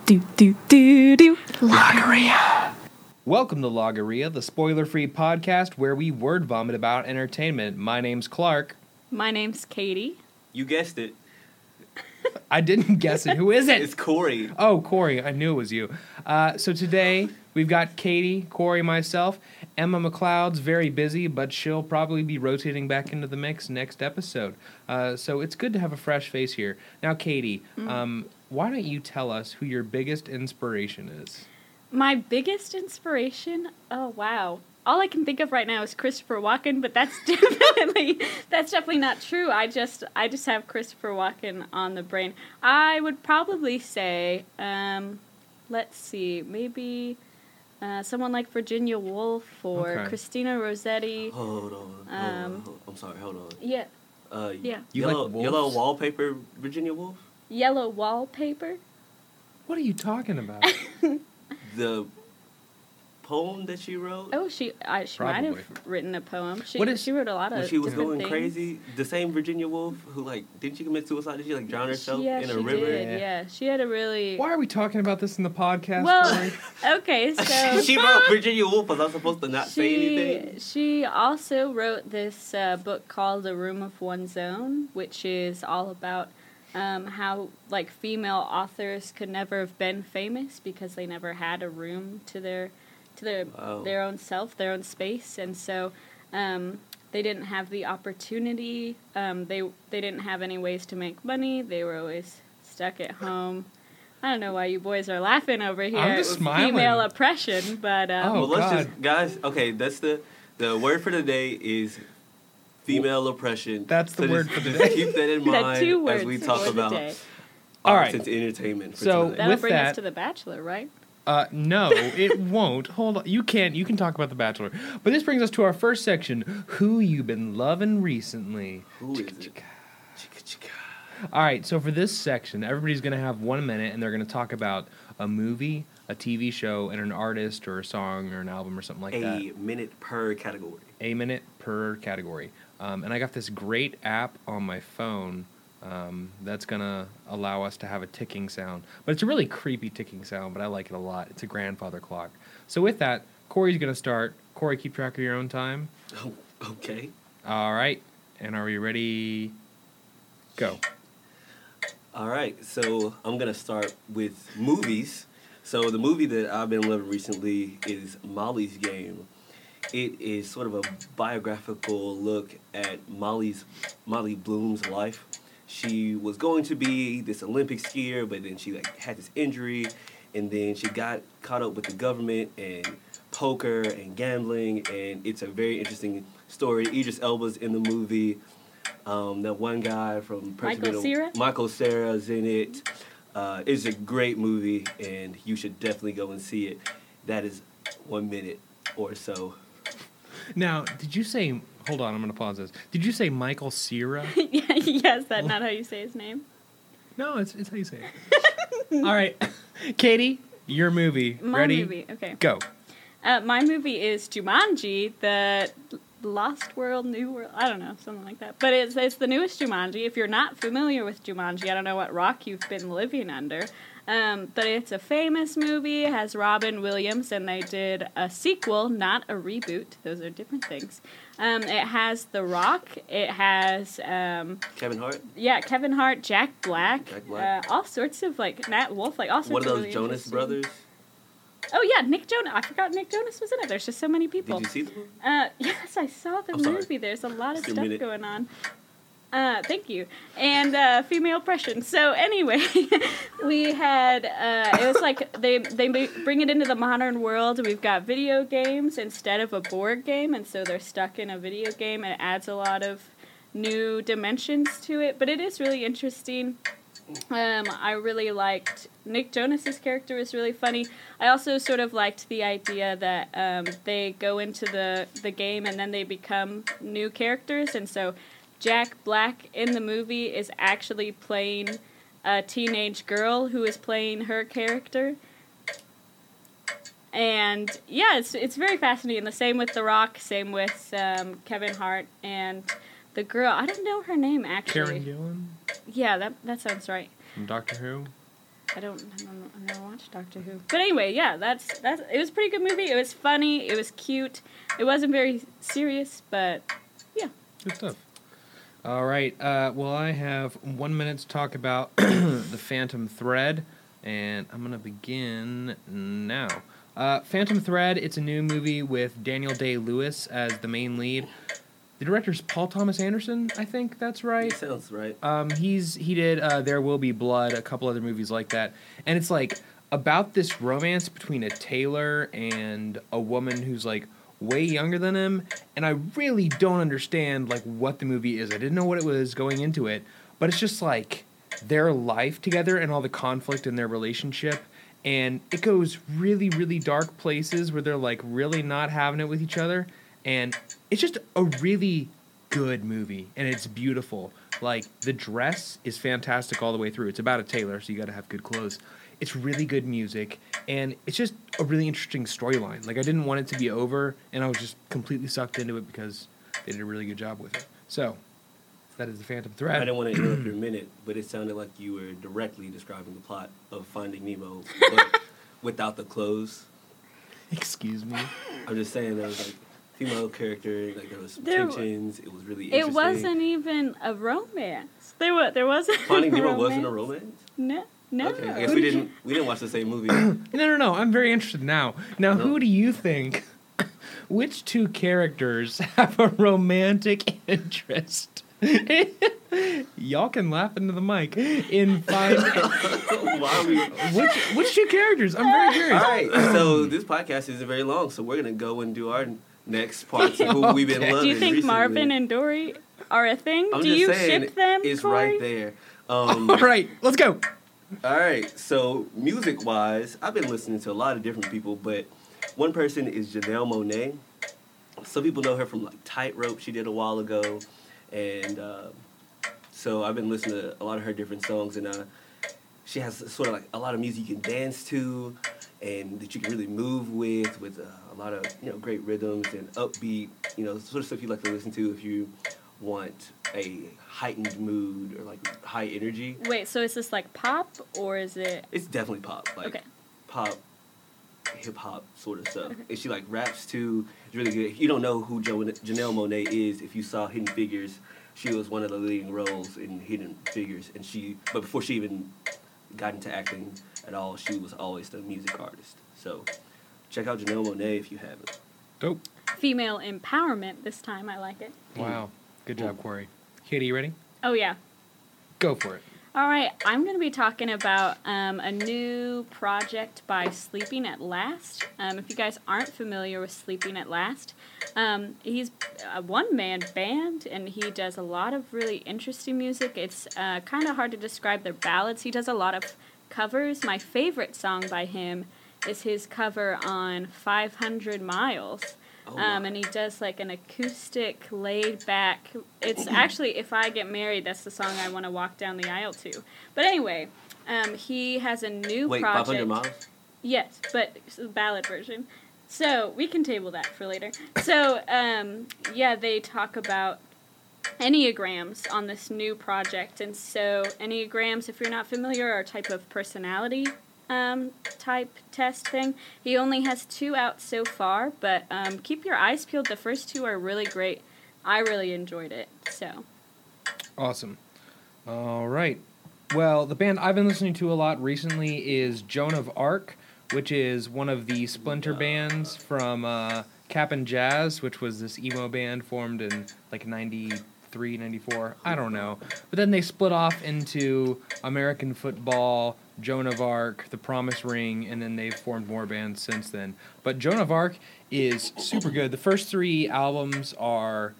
Logorrhea. Welcome to Logorrhea, the spoiler-free podcast where we word vomit about entertainment. My name's Clark. My name's Katie. You guessed it. I didn't guess it. Who is it? It's Corey. Oh, Corey. I knew it was you. So today, we've got Katie, Corey, myself. Emma McLeod's very busy, but she'll probably be rotating back into the mix next episode. So it's good to have a fresh face here. Now, Katie, why don't you tell us who your biggest inspiration is? My biggest inspiration? Oh, wow. All I can think of right now is Christopher Walken, but that's definitely not true. I just have Christopher Walken on the brain. I would probably say, let's see, maybe someone like Virginia Woolf or Christina Rossetti. Hold on. I'm sorry, hold on. Yeah. Yeah. You yellow, like wolves? Yellow Wallpaper, Virginia Woolf? Yellow Wallpaper? What are you talking about? The poem that she wrote? Oh, she might have written a poem. She wrote a lot of when she was different going things. crazy, the same Virginia Woolf who, didn't she commit suicide? Did she, drown herself in a river? Yeah, she had a really... Why are we talking about this in the podcast, Well, Corey? okay, so... She wrote Virginia Woolf. Was I supposed to not say anything? She also wrote this book called A Room of One's Own, which is all about how, female authors could never have been famous because they never had a room to their own self, their own space, and so they didn't have the opportunity. They didn't have any ways to make money. They were always stuck at home. I don't know why you boys are laughing over here. I'm just smiling. Female oppression, but guys. Okay, that's the word for the day is female oppression. That's the word for the just day. keep that in mind as we talk about all right. arts and entertainment. So that'll with bring that, us to The Bachelor, right? No, it won't. Hold on. You can talk about The Bachelor. But this brings us to our first section, Who You Been Loving Recently. Who is it? All right, so for this section, everybody's going to have 1 minute, and they're going to talk about a movie, a TV show, and an artist or a song or an album or something like that. A minute per category. A minute per category. And I got this great app on my phone that's going to allow us to have a ticking sound. But it's a really creepy ticking sound, but I like it a lot. It's a grandfather clock. So with that, Corey's going to start. Corey, keep track of your own time. Oh, okay. All right. And are we ready? Go. All right. So I'm going to start with movies. So the movie that I've been loving recently is Molly's Game. It is sort of a biographical look at Molly Bloom's life. She was going to be this Olympic skier, but then she had this injury, and then she got caught up with the government and poker and gambling, and it's a very interesting story. Idris Elba's in the movie. That one guy from Michael Cera's in it. It's a great movie, and you should definitely go and see it. That is 1 minute or so. Now, did you say... Hold on, I'm going to pause this. Did you say Michael Cera? Yes, that's not how you say his name. No, it's how you say it. All right. Katie, your movie. My Ready? movie, okay. Go. My movie is Jumanji, the Lost World, New World, I don't know, something like that. But it's the newest Jumanji. If you're not familiar with Jumanji, I don't know what rock you've been living under. But it's a famous movie. It has Robin Williams, and they did a sequel, not a reboot. Those are different things. It has The Rock. It has... Kevin Hart? Yeah, Kevin Hart, Jack Black. All sorts of, Nat Wolff, all sorts of What are those really Jonas Brothers? Oh, yeah, Nick Jonas. I forgot Nick Jonas was in it. There's just so many people. Did you see the movie? Yes, I saw the sorry. movie. There's a lot of stuff going on. Thank you. And female oppression. So anyway, we had, it was they bring it into the modern world. We've got video games instead of a board game, and so they're stuck in a video game, and it adds a lot of new dimensions to it. But it is really interesting. I really liked Nick Jonas's character was really funny. I also sort of liked the idea that they go into the game and then they become new characters, and so Jack Black in the movie is actually playing a teenage girl who is playing her character. And yeah, it's very fascinating. The same with The Rock, same with Kevin Hart, and the girl, I don't know her name actually. Karen Gillan? Yeah, that sounds right. From Doctor Who? I never watched Doctor Who. But anyway, yeah, that's it was a pretty good movie. It was funny. It was cute. It wasn't very serious, but yeah. Good stuff. All right. Well, I have 1 minute to talk about The Phantom Thread, and I'm going to begin now. Phantom Thread, it's a new movie with Daniel Day-Lewis as the main lead. The director's Paul Thomas Anderson, I think that's right. Sounds right. He did There Will Be Blood, a couple other movies like that. And it's like about this romance between a tailor and a woman who's like way younger than him. And I really don't understand like what the movie is. I didn't know what it was going into it, but it's just like their life together and all the conflict in their relationship. And it goes really, really dark places where they're like really not having it with each other. And it's just a really good movie, and it's beautiful. Like, the dress is fantastic all the way through. It's about a tailor, so you got to have good clothes. It's really good music, and it's just a really interesting storyline. Like, I didn't want it to be over, and I was just completely sucked into it because they did a really good job with it. So, that is The Phantom Thread. I didn't want to interrupt your minute, but it sounded like you were directly describing the plot of Finding Nemo, but without the clothes. Excuse me? I'm just saying there was, like, female character, like, there was some tensions. It was really interesting. It wasn't even a romance. There wasn't Finding Nemo romance. wasn't a romance? No. Okay, I guess we didn't watch the same movie. No. I'm very interested now. Now, Who do you think, which two characters have a romantic interest? Y'all can laugh into the mic in five. Why are we? Which two characters? I'm very curious. All right, so this podcast isn't very long, so we're gonna go and do our next parts of who we've been loving. Do you think recently. Marvin and Dory are a thing? I'm Do just you saying, ship them? It's Corey? right there. All right, let's go. All right, so music-wise, I've been listening to a lot of different people, but one person is Janelle Monáe. Some people know her from like Tightrope she did a while ago, and so I've been listening to a lot of her different songs, and she has sort of like a lot of music you can dance to, and that you can really move with a lot of great rhythms and upbeat, sort of stuff you like to listen to if you want a heightened mood or like high energy. Wait, so is this like pop or is it? It's definitely pop, like okay. Pop, hip hop sort of stuff. And she like raps too. It's really good. If you don't know who Janelle Monáe is, if you saw Hidden Figures, she was one of the leading roles in Hidden Figures, but before she even got into acting at all, she was always the music artist. So check out Janelle Monáe if you haven't. Dope. Female empowerment this time. I like it. Wow. Good job, Corey. Katie, you ready? Oh, yeah. Go for it. All right. I'm going to be talking about a new project by Sleeping at Last. If you guys aren't familiar with Sleeping at Last, he's a one-man band, and he does a lot of really interesting music. It's kind of hard to describe their ballads. He does a lot of covers. My favorite song by him is his cover on 500 Miles. And he does like an acoustic, laid back. It's actually, if I get married, that's the song I want to walk down the aisle to. But anyway, he has a new project. 500 Miles? Yes, but it's the ballad version. So we can table that for later. So, they talk about Enneagrams on this new project. And so Enneagrams, if you're not familiar, are a type of personality type test thing. He only has 2 out so far, but keep your eyes peeled. The first 2 are really great. I really enjoyed it. So awesome. All right. Well, the band I've been listening to a lot recently is Joan of Arc, which is one of the splinter bands from Cap'n Jazz, which was this emo band formed in like 93, 94. I don't know. But then they split off into American Football, Joan of Arc, The Promise Ring, and then they've formed more bands since then. But Joan of Arc is super good. The first 3 albums are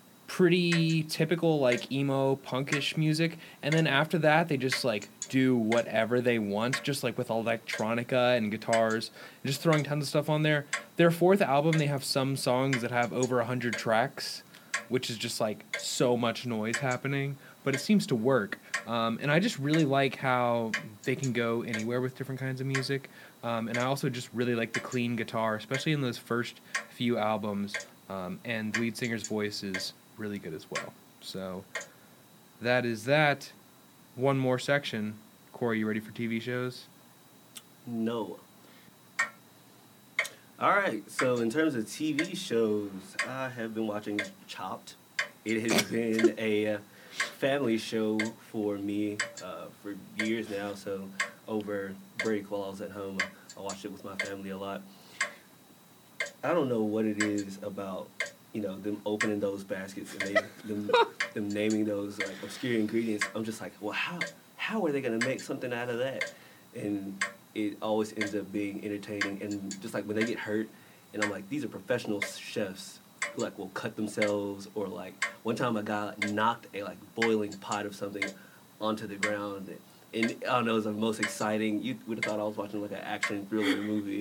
pretty typical, like, emo, punkish music. And then after that, they just, like, do whatever they want, just, like, with electronica and guitars, and just throwing tons of stuff on there. Their 4th album, they have some songs that have over 100 tracks, which is just, like, so much noise happening. But it seems to work. And I just really like how they can go anywhere with different kinds of music. And I also just really like the clean guitar, especially in those first few albums. And the lead singer's voice is really good as well. So that is that. One more section. Corey, you ready for TV shows? No. All right, so in terms of TV shows, I have been watching Chopped. It has been a family show for me for years now. So over break while I was at home, I watched it with my family a lot. I don't know what it is about, them opening those baskets and them naming those like obscure ingredients. I'm just like, well, how are they gonna make something out of that? And it always ends up being entertaining. And just like when they get hurt, and I'm like, these are professional chefs who like will cut themselves, or like one time a guy knocked a like boiling pot of something onto the ground. And I don't know, it was the most exciting. You would have thought I was watching like an action thriller movie.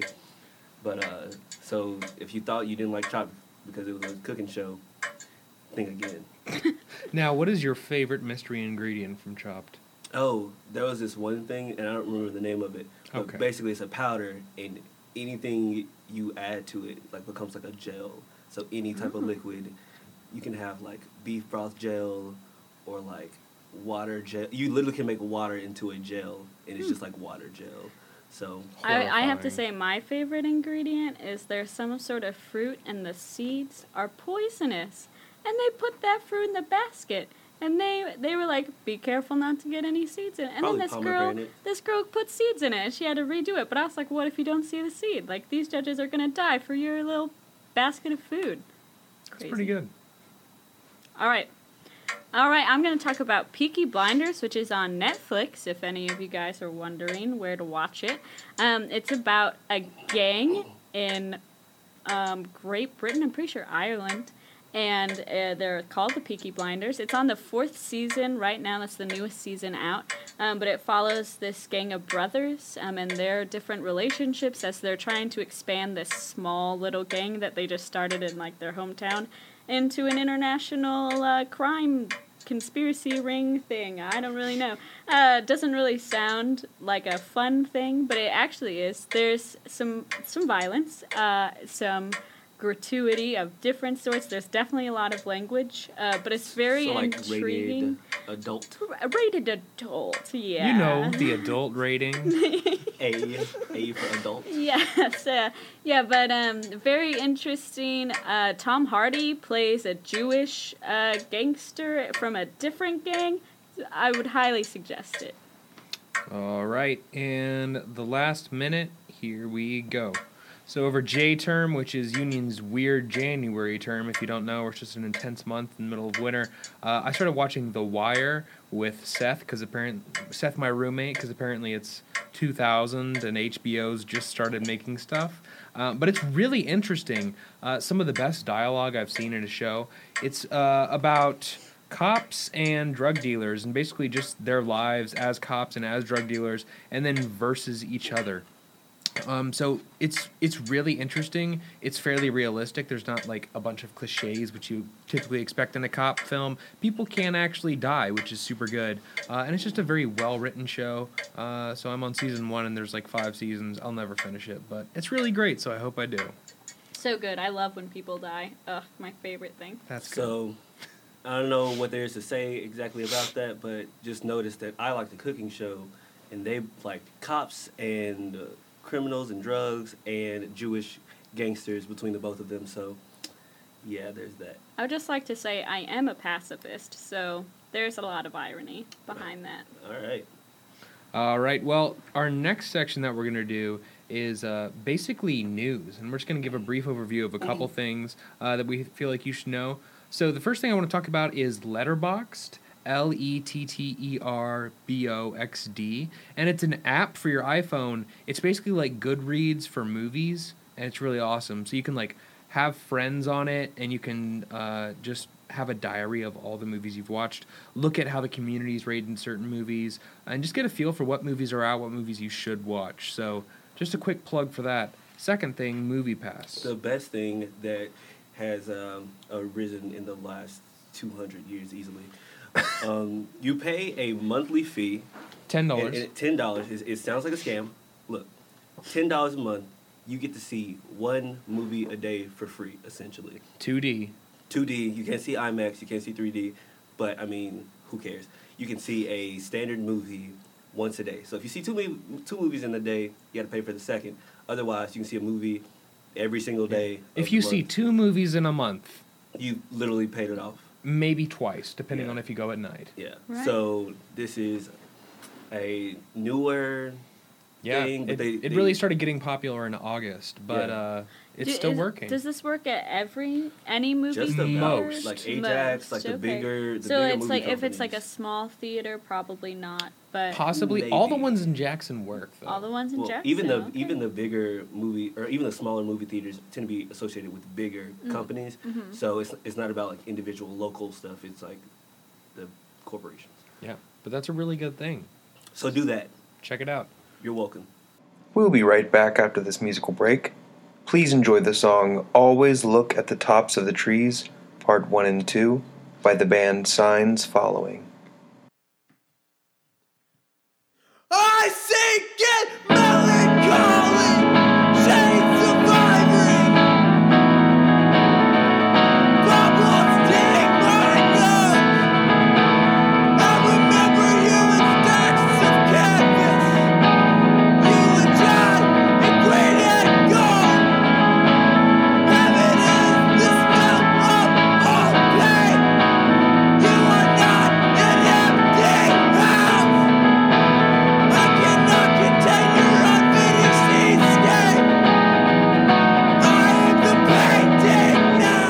But so if you thought you didn't like Chopped because it was a cooking show, think again. Now, what is your favorite mystery ingredient from Chopped? Oh, there was this one thing, and I don't remember the name of it. But Okay. basically, it's a powder, and anything you add to it like becomes like a gel. So any type of liquid, you can have like beef broth gel, or like water gel. You literally can make water into a gel, and it's just like water gel. So I have to Horrifying. say my favorite ingredient is there's some sort of fruit and the seeds are poisonous. And they put that fruit in the basket. And they were like, be careful not to get any seeds in it. And Probably then pomegranate. this girl put seeds in it and she had to redo it. But I was like, what if you don't see the seed? Like, these judges are going to die for your little basket of food. It's pretty good. All right, I'm going to talk about Peaky Blinders, which is on Netflix, if any of you guys are wondering where to watch it. It's about a gang in Great Britain, I'm pretty sure Ireland, and they're called the Peaky Blinders. It's on the 4th season right now. That's the newest season out. But it follows this gang of brothers and their different relationships as they're trying to expand this small little gang that they just started in like their hometown into an international crime conspiracy ring thing. I don't really know. Doesn't really sound like a fun thing, but it actually is. There's some violence, some gratuity of different sorts. There's definitely a lot of language, but it's very so like intriguing. rated adult. Rated adult, yeah. You know, the adult rating. A for adult. Yes, but very interesting. Tom Hardy plays a Jewish gangster from a different gang. I would highly suggest it. All right, and the last minute, here we go. So over J term, which is Union's weird January term, if you don't know, it's just an intense month in the middle of winter. I started watching The Wire with Seth, Seth, my roommate, because apparently it's 2000 and HBO's just started making stuff. But it's really interesting. Some of the best dialogue I've seen in a show. It's about cops and drug dealers, and basically just their lives as cops and as drug dealers, and then versus each other. So it's really interesting. It's fairly realistic. There's not like a bunch of cliches which you typically expect in a cop film. People can actually die, which is super good. And it's just a very well-written show. So I'm on season 1 and there's like 5 seasons. I'll never finish it, but it's really great, so I hope I do. So good. I love when people die. Ugh, my favorite thing. That's good. So I don't know what there is to say exactly about that, but just notice that I like the cooking show, and they like cops and criminals and drugs and Jewish gangsters between the both of them. So yeah, there's that. I would just like to say I am a pacifist, so there's a lot of irony behind that. All right. All right. Well, our next section that we're going to do is basically news. And we're just going to give a brief overview of a couple things that we feel like you should know. So the first thing I want to talk about is Letterboxd. Letterboxd, and it's an app for your iPhone. It's basically like Goodreads for movies, and it's really awesome. So you can like have friends on it, and you can just have a diary of all the movies you've watched, look at how the community's rated certain movies, and just get a feel for what movies are out, what movies you should watch. So just a quick plug for that. Second thing, MoviePass. The best thing that has arisen in the last 200 years easily. You pay a monthly fee. $10. And $10. It sounds like a scam. Look, $10 a month, you get to see one movie a day for free, essentially. 2D. 2D, you can't see IMAX, you can't see 3D, but, I mean, who cares? You can see a standard movie once a day. So if you see two movies in a day, you got to pay for the second. Otherwise, you can see a movie every single day. If you see 2 movies in a month, you literally paid it off. Maybe twice, depending on if you go at night. Yeah. Right. So this is a newer thing. But it really started getting popular in August, but it's still working. Does this work at any movie just theater? most, like Ajax, like the bigger. So bigger it's movie like if companies. it's like a small theater, probably not. But Possibly Maybe. all the ones in Jackson work though. all the ones in Jackson. Even the bigger movie or even the smaller movie theaters tend to be associated with bigger companies. Mm-hmm. So it's not about like individual local stuff. It's like the corporations. Yeah, but that's a really good thing. So do that. Check it out. You're welcome. We'll be right back after this musical break. Please enjoy the song Always Look at the Tops of the Trees, Part 1 and 2, by the band Signs Following. I sink in melancholy, shades of ivory. Bubbles sting my nose. I remember you in stacks of canvas. You and John in green and gold. Heaven is the smell of all pain. You are not an empty house. I cannot contain your unfinished seascape. I am the painting now.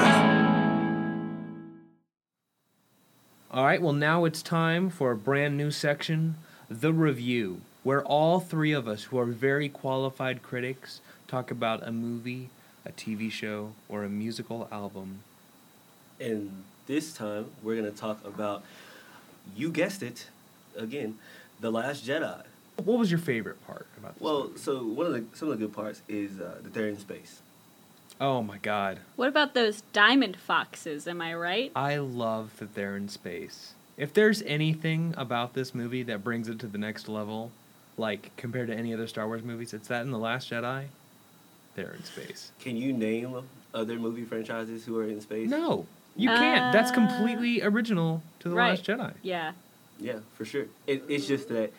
All right, well, now it's time for a brand new section, The Review, where all 3 of us, who are very qualified critics, talk about a movie, a TV show, or a musical album. And this time we're gonna talk about, you guessed it, again, The Last Jedi. What was your favorite part about this Well, movie? so some of the good parts is that they're in space. Oh my god. What about those diamond foxes? Am I right? I love that they're in space. If there's anything about this movie that brings it to the next level, like compared to any other Star Wars movies, it's that in The Last Jedi, they're in space. Can you name other movie franchises who are in space? No, you can't. That's completely original to The Right. Last Jedi. Yeah. Yeah, for sure. It's just that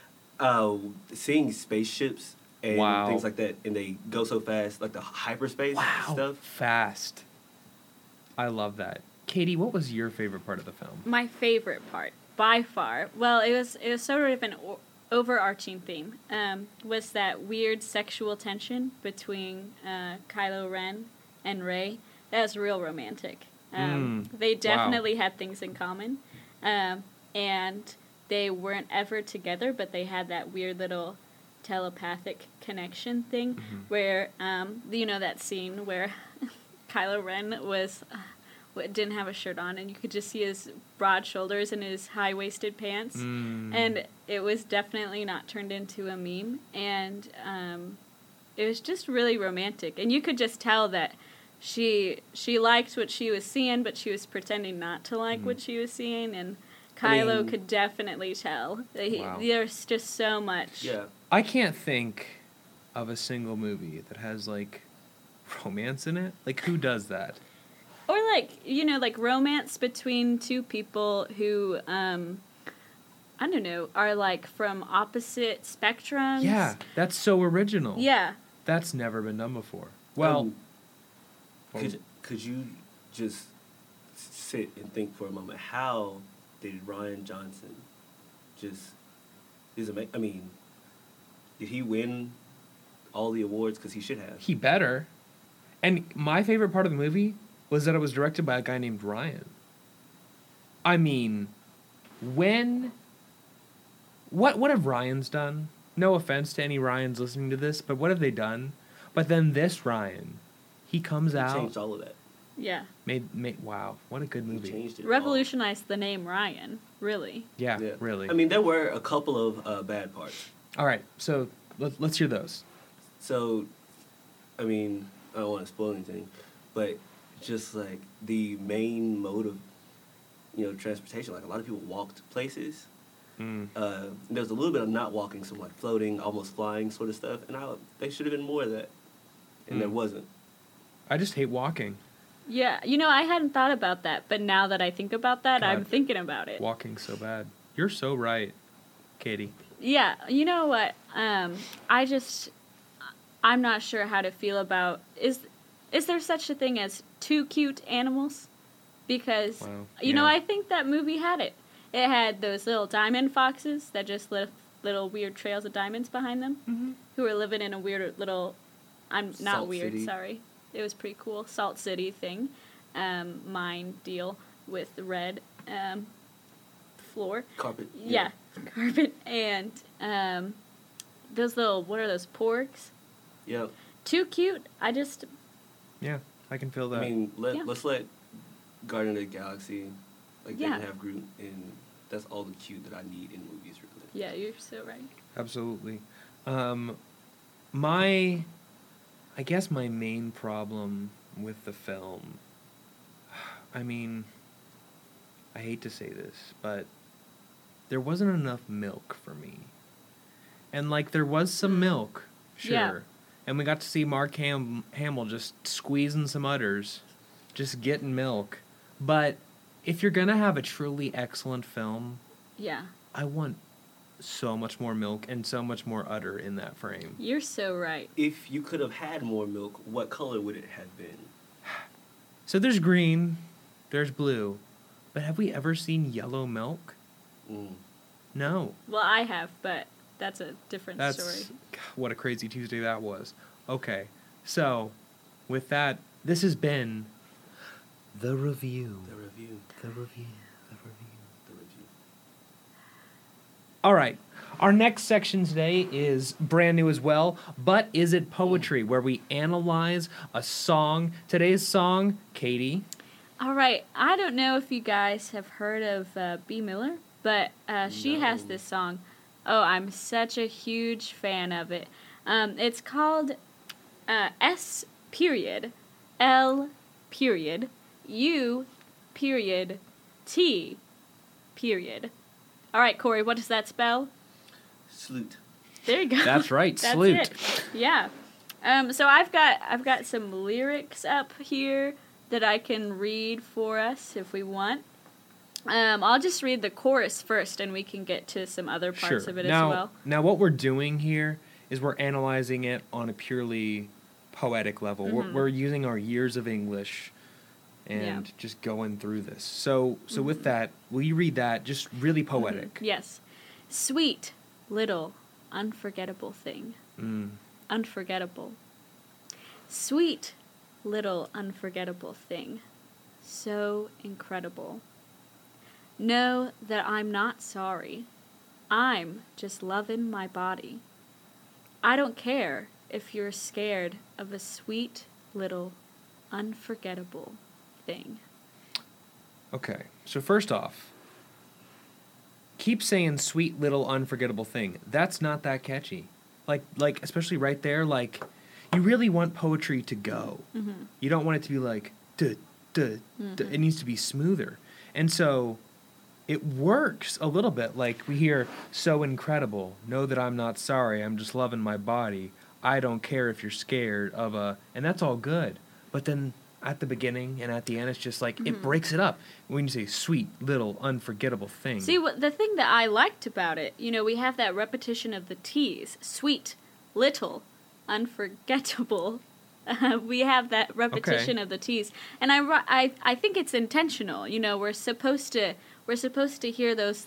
seeing spaceships and Wow. things like that, and they go so fast, like the hyperspace stuff. Fast. I love that. Katie, what was your favorite part of the film? My favorite part, by far. Well, it was sort of an overarching theme. Was that weird sexual tension between Kylo Ren and Rey? That was real romantic. They definitely had things in common, and they weren't ever together, but they had that weird little telepathic connection thing where that scene where Kylo Ren didn't have a shirt on and you could just see his broad shoulders and his high-waisted pants, and it was definitely not turned into a meme, and it was just really romantic, and you could just tell that she liked what she was seeing, but she was pretending not to like what she was seeing, and Kylo could definitely tell. Wow. There's just so much. Yeah. I can't think of a single movie that has, like, romance in it. Like, who does that? Or, like romance between two people who, I don't know, are, like, from opposite spectrums. Yeah, that's so original. Yeah. That's never been done before. Well, Could you just sit and think for a moment? How did Rian Johnson did he win all the awards? Because he should have. he better. And my favorite part of the movie was that it was directed by a guy named Ryan. I mean, what have Ryans done? No offense to any Ryans listening to this, but what have they done? But then this Ryan, he comes He out, changed all of that. Yeah. made wow, what a good He movie. changed it all. Revolutionized the name Ryan, really. Yeah, really. I mean, there were a couple of bad parts. All right, so let's hear those. So, I mean, I don't want to spoil anything, but just like the main mode of, transportation, like a lot of people walked places. There was a little bit of not walking, some like floating, almost flying sort of stuff, and they should have been more of that, and there wasn't. I just hate walking. Yeah, I hadn't thought about that, but now that I think about that, God. I'm thinking about it. Walking so bad. You're so right, Katie. Yeah, you know what? I'm not sure how to feel about is there such a thing as too cute animals? Because Wow, you know, yeah. I think that movie had it. It had those little diamond foxes that just left little weird trails of diamonds behind them, who were living in a weird little. I'm not Salt weird. City. Sorry, it was pretty cool. Salt City thing, mine deal with the red floor. Carpet. Yeah, carpet and those little what are those porgs? Yeah. Too cute. I just Yeah, I can feel that. I mean, Yeah. let's let Guardian of the Galaxy, like they Yeah. can have Groot, and that's all the cute that I need in movies, really. yeah, you're so right. Absolutely. I guess my main problem with the film, I mean, I hate to say this, but there wasn't enough milk for me. And, like, there was some milk, sure. Yeah. And we got to see Mark Hamill just squeezing some udders, just getting milk. But if you're going to have a truly excellent film, Yeah, I want so much more milk and so much more udder in that frame. you're so right. If you could have had more milk, what color would it have been? So there's green, there's blue, but have we ever seen yellow milk? Mm. No. Well, I have, but that's a different That's story. God, what a crazy Tuesday that was. Okay, so with that, this has been the review. The review. The review. The review. The review. All right. Our next section today is brand new as well, but is it poetry, where we analyze a song. Today's song, Katie. All right, I don't know if you guys have heard of B. Miller, but she has No. this song. Oh, I'm such a huge fan of it. It's called S period L period U period T period. All right, Corey, what does that spell? Salute. There you go. That's right, That's salute. it. Yeah. So I've got some lyrics up here that I can read for us if we want. I'll just read the chorus first, and we can get to some other parts of it now, as well. Now, what we're doing here is we're analyzing it on a purely poetic level. We're using our years of English and just going through this. So with that, will you read that? Just really poetic. Yes. Sweet, little, unforgettable thing. Mm. Unforgettable. Sweet, little, unforgettable thing. So incredible. Know that I'm not sorry. I'm just loving my body. I don't care if you're scared of a sweet, little, unforgettable thing. Okay, so first off, keep saying sweet little unforgettable thing. That's not that catchy. Like especially right there, like you really want poetry to go. Mm-hmm. You don't want it to be like duh, duh, duh. It needs to be smoother. And so it works a little bit. Like we hear so incredible. Know that I'm not sorry. I'm just loving my body. I don't care if you're scared of a, and that's all good. But then at the beginning and at the end, it's just like it breaks it up. When you say sweet little unforgettable thing. See, the thing that I liked about it, you know, we have that repetition of the T's. Sweet, little, unforgettable. We have that repetition of the T's. And I think it's intentional. You know, we're supposed to hear those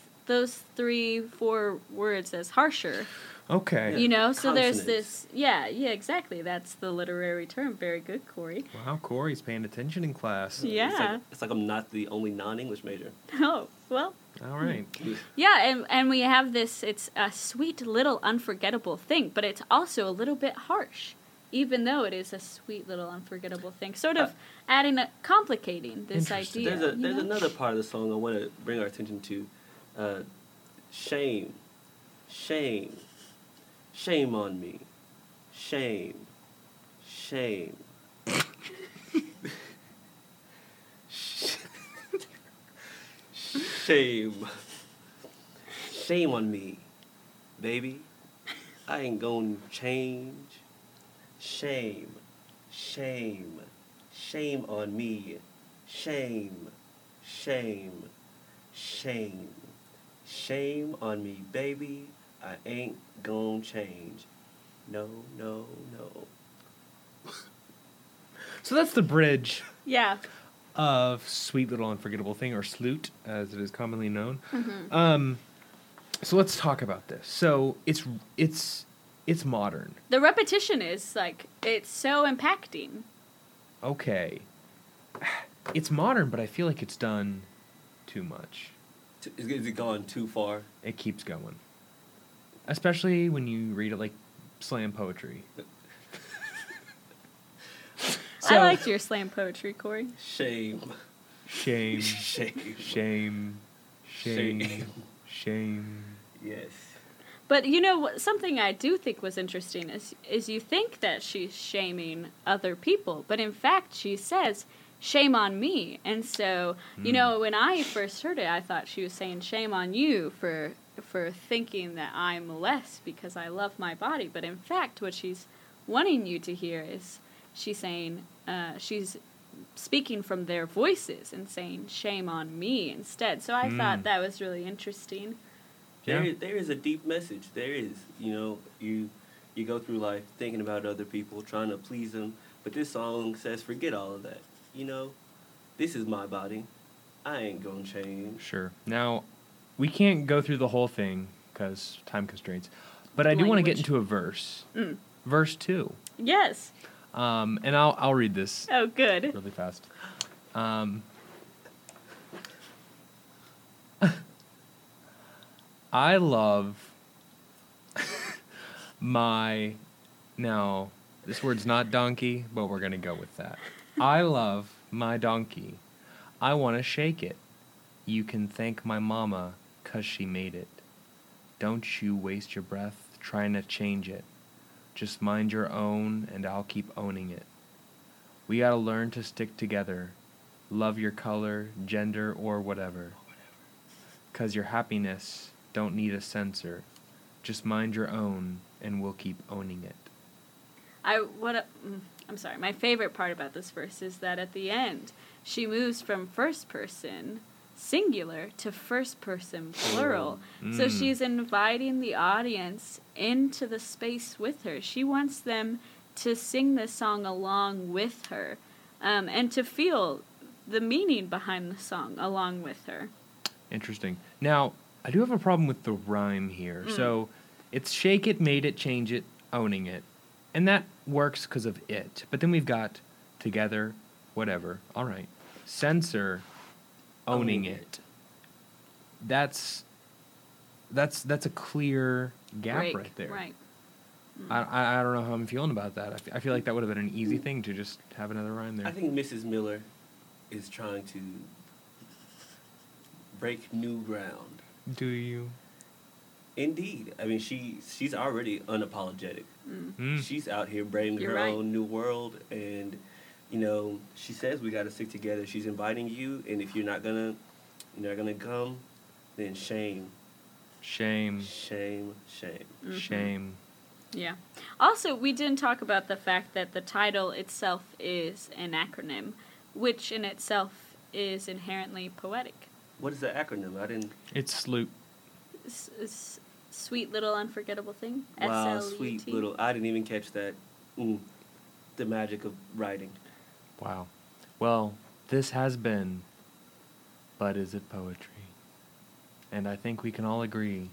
3-4 words as harsher. Okay. You know, so there's Consonants. this, yeah, exactly. That's the literary term. Very good, Corey. Wow, Corey's paying attention in class. Yeah. It's like I'm not the only non-English major. Oh, well, All right. yeah, and we have this, it's a sweet little unforgettable thing, but it's also a little bit harsh, even though it is a sweet little unforgettable thing. Sort of complicating this Interesting. idea. There's you know? another part of the song I want to bring our attention to. Shame. Shame. Shame on me. Shame. Shame. Shame. Shame on me, baby. I ain't gonna change. Shame. Shame. Shame on me. Shame. Shame. Shame. Shame on me, baby. I ain't gonna change. No, no, no. So that's the bridge Yeah. of Sweet Little Unforgettable Thing, or Sloot, as it is commonly known. Mm-hmm. So let's talk about this. So it's modern. The repetition is like, it's so impacting. Okay. It's modern, but I feel like it's done too much. Is it gone too far? It keeps going. Especially when you read it like slam poetry. I liked your slam poetry, Corey. Shame. Shame. Shame. Shame. Shame. Shame. Shame. Yes. But you know what? Something I do think was interesting is you think that she's shaming other people, but in fact she says, "Shame on me." And so, you know, when I first heard it, I thought she was saying, "Shame on you for thinking that I'm less because I love my body." But in fact, what she's wanting you to hear is she's saying, she's speaking from their voices and saying, "Shame on me" instead. So I thought that was really interesting. Yeah. There is a deep message. There is. You know, you go through life thinking about other people, trying to please them. But this song says, forget all of that. You know, this is my body. I ain't gonna change. Sure. Now, we can't go through the whole thing because time constraints, but I do want to get Language. into a verse. Verse 2. Yes. And I'll read this Oh, good. really fast. I love my... Now, this word's not donkey, but we're going to go with that. I love my donkey. I want to shake it. You can thank my mama 'cause she made it. Don't you waste your breath trying to change it. Just mind your own and I'll keep owning it. We gotta learn to stick together. Love your color, gender, or whatever. 'Cause your happiness don't need a censor. Just mind your own and we'll keep owning it. I'm sorry. My favorite part about this verse is that at the end, she moves from first person singular to first person plural. So she's inviting the audience into the space with her. She wants them to sing this song along with her, and to feel the meaning behind the song along with her. Interesting. Now, I do have a problem with the rhyme here. So it's shake it, made it, change it, owning it. And that works because of it. But then we've got together, whatever. All right. Censor, owning it. That's a clear gap Break, right there. Right. I don't know how I'm feeling about that. I feel like that would have been an easy thing to just have another rhyme there. I think Mrs. Miller is trying to break new ground. Do you? Indeed. I mean, she's already unapologetic. Mm. She's out here braving You're her right. own new world, and you know, she says we got to stick together. She's inviting you, and if you're not gonna come, then shame, Shame. shame, shame. Shame. Yeah. Also, we didn't talk about the fact that the title itself is an acronym, which in itself is inherently poetic. What is the acronym? I didn't. It's sloot. Sweet Little Unforgettable Thing. Wow, SLUT. sweet little. I didn't even catch that. The magic of writing. Wow. Well, this has been But Is It Poetry? And I think we can all agree.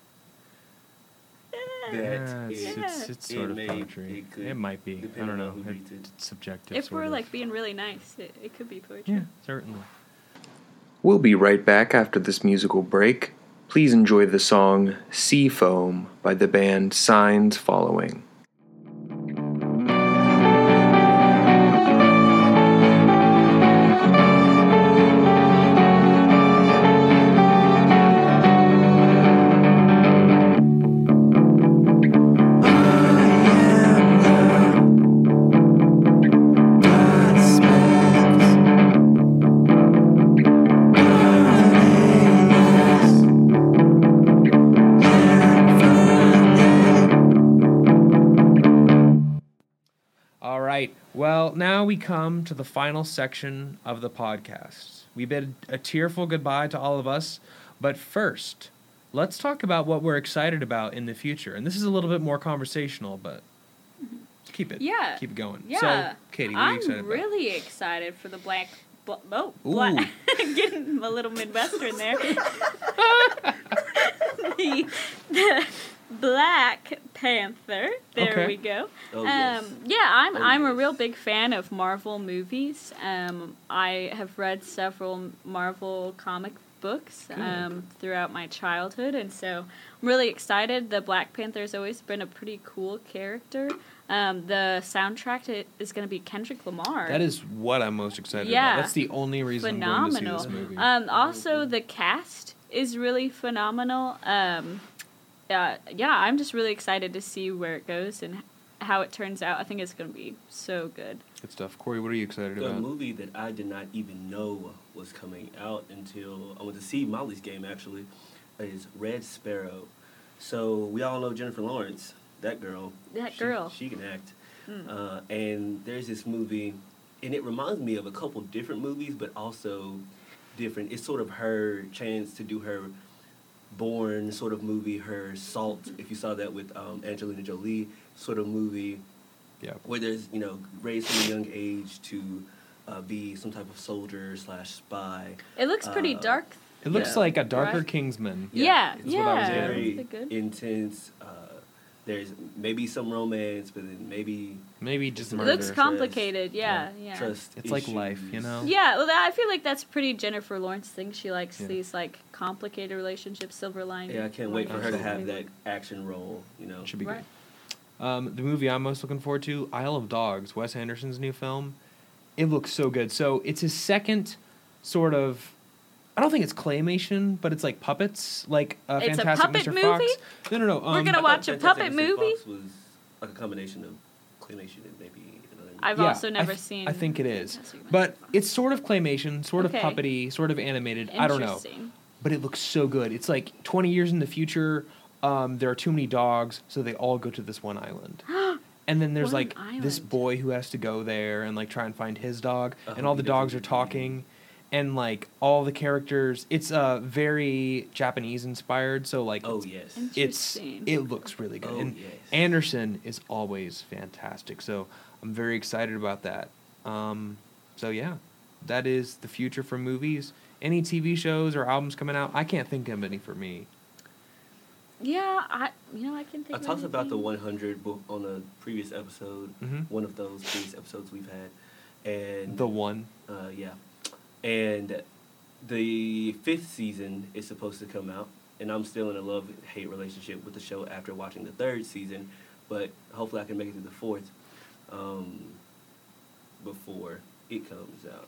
That It's sort of poetry. It might be. I depending don't know. on who reads it. It's subjective. If sort we're of. like being really nice, it could be poetry. Yeah, certainly. We'll be right back after this musical break. Please enjoy the song Sea Foam by the band Signs following. All right. Well, now we come to the final section of the podcast. We bid a tearful goodbye to all of us, but first, let's talk about what we're excited about in the future. And this is a little bit more conversational, but keep it going. Yeah. So, Katie, what are you excited I'm about? really excited for the black. Ooh. Getting a little Midwestern there. the Black Panther. There Okay. we go. Oh, yes. Yeah, I'm a yes. real big fan of Marvel movies. I have read several Marvel comic books throughout my childhood, and so I'm really excited. The Black Panther has always been a pretty cool character. The soundtrack is going to be Kendrick Lamar. That is what I'm most excited Yeah. about. That's the only reason Phenomenal. I'm going to see this movie. Also, the cast is really phenomenal. I'm just really excited to see where it goes and how it turns out. I think it's going to be so good. Good stuff. Corey, what are you excited The about? movie that I did not even know was coming out until I went to see Molly's game, actually, is Red Sparrow. So we all know Jennifer Lawrence, that girl. She can act. And there's this movie, and it reminds me of a couple different movies, but also different. It's sort of her chance to do her Bourne sort of movie, her Salt, if you saw that with Angelina Jolie sort of movie. Yeah. Where there's, raised from a young age to be some type of soldier / spy. It looks pretty dark. It looks Yeah. like a darker Right. Kingsman. Yeah, it's what I was yeah. hearing. very Good. intense. There's maybe some romance, but then maybe Maybe just It It murder. looks complicated. Yeah. trust It's like issues. life, you know? Yeah, well, I feel like that's a pretty Jennifer Lawrence thing. She likes Yeah. these like complicated relationships, silver lining. Yeah, I can't wait for her to have Absolutely. that action role. It should be Right. good. The movie I'm most looking forward to, Isle of Dogs, Wes Anderson's new film. It looks so good. So it's his second sort of, I don't think it's claymation, but it's like puppets, like It's a Fantastic puppet Mr. movie? Fox. No. We're gonna watch a puppet movie? Was like a combination of claymation and maybe another. I've Yeah, also never I seen. I think it is. Fantastic Mr. But Fox. it's sort of claymation, sort Okay. of puppety, sort of animated. I don't know. Interesting. But it looks so good. It's like 20 years in the future. There are too many dogs, so they all go to this one island. And then there's What like an this island. boy who has to go there and like try and find his dog, Oh, and all the he dogs are doesn't- talking, and like all the characters. It's very Japanese inspired, so like Oh yes. it looks really good. Oh, And yes. Anderson is always fantastic, so I'm very excited about that. So yeah, that is the future for movies. Any TV shows or albums coming out? I can't think of any for me. Yeah, I can think. I of talked about the anything. 100 book on a previous episode, Mhm. one of those previous episodes we've had, and The one. yeah, and the 5th season is supposed to come out, and I'm still in a love-hate relationship with the show after watching the 3rd season, but hopefully I can make it to the 4th before it comes out.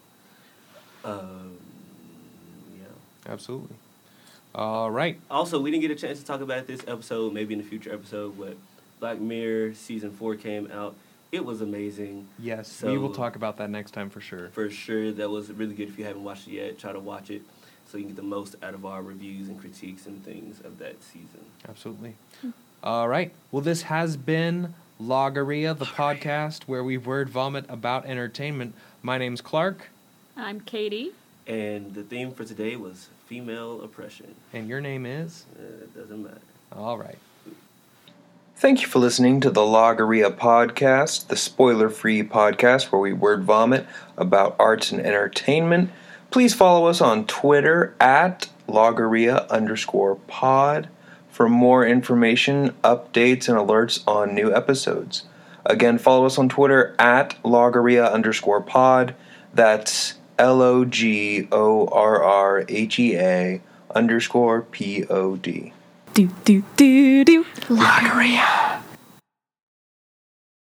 Yeah. Absolutely. All right. Also, we didn't get a chance to talk about it this episode, maybe in a future episode, but Black Mirror Season 4 came out. It was amazing. Yes, we will So- talk about that next time for sure. For sure, that was really good. If you haven't watched it yet, try to watch it so you can get the most out of our reviews and critiques and things of that season. Absolutely. All right. Well, this has been Logorrhea, the podcast where we word vomit about entertainment. My name's Clark, I'm Katie. And the theme for today was female oppression. and your name is? It doesn't matter. All right. Thank you for listening to the Logorrhea podcast, the spoiler-free podcast where we word vomit about arts and entertainment. Please follow us on Twitter at Logorrhea_pod for more information, updates, and alerts on new episodes. Again, follow us on Twitter at Logorrhea_pod. That's LOGORRHEA_POD. Do do do do. Logorrhea.